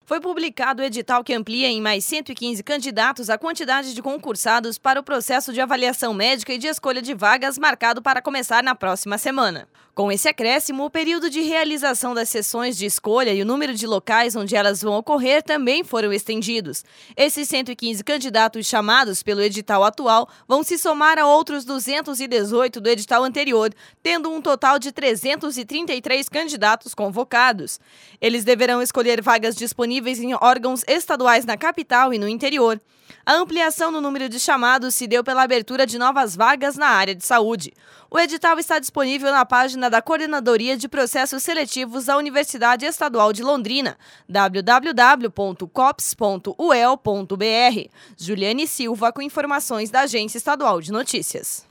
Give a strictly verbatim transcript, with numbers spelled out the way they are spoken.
Foi publicado o edital que amplia em mais cento e quinze candidatos a quantidade de concursados para o processo de avaliação médica e de escolha de vagas marcado para começar na próxima semana. Com esse acréscimo, o período de realização das sessões de escolha e o número de locais onde elas vão ocorrer também foram estendidos. Esses cento e quinze candidatos chamados pelo edital atual vão se somar a outros duzentos e dezoito do edital anterior, tendo um total de trezentos e trinta e três candidatos convocados. Eles deverão escolher vagas disponíveis em órgãos estaduais na capital e no interior. A ampliação no número de chamados se deu pela abertura de novas vagas na área de saúde. O edital está disponível na página da Coordenadoria de Processos Seletivos da Universidade Estadual de Londrina, w w w ponto cops ponto u e l ponto b r. Juliane Silva com informações da Agência Estadual de Notícias.